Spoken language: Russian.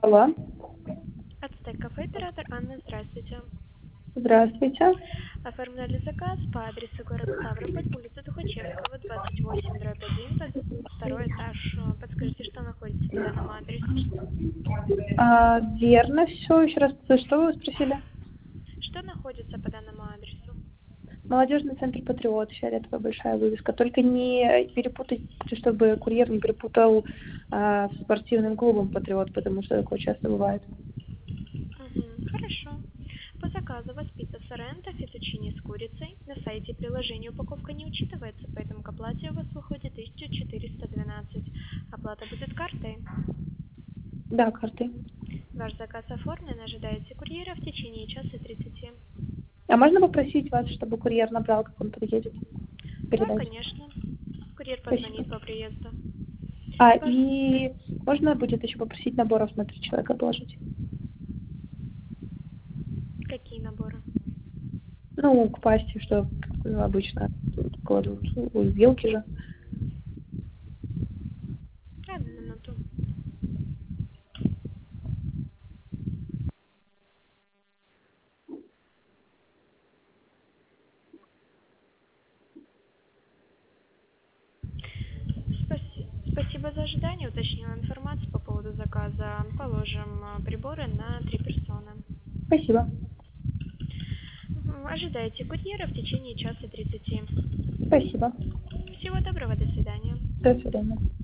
Алло, Ацтек кафе, оператор Анна, здравствуйте. здравствуйте. Оформляли заказ по адресу город Ставрополь, улица Тухачевского, 28/1, второй этаж. Подскажите, что находится по данному адресу? Верно все. Еще раз, что вы спросили? Что находится по данному адресу? Молодежный центр «Патриот», фиолетовая большая вывеска. Только не перепутайте, чтобы курьер не перепутал с спортивным клубом «Патриот», потому что такое часто бывает. Угу, хорошо. По заказу у вас пицца Соренто, фетучини с курицей. На сайте приложения упаковка не учитывается, поэтому к оплате у вас выходит 1412. Оплата будет картой. Да, картой. Ваш заказ оформлен, ожидаете курьера в течение часа 30. А можно попросить вас, чтобы курьер набрал, как он подъедет? Да, Передать. конечно. Курьер Спасибо. позвонит по приезду. Ваш... И можно будет еще попросить наборов на 3 человека положить? Какие наборы? Ну, к пасте, что обычно кладут, вилки же. Одну минуту. Спасибо за ожидание. Уточнила информацию по поводу заказа. Положим приборы на 3 персоны. Спасибо. Ожидайте курьера в течение часа 30. Спасибо. Всего доброго, до свидания. До свидания.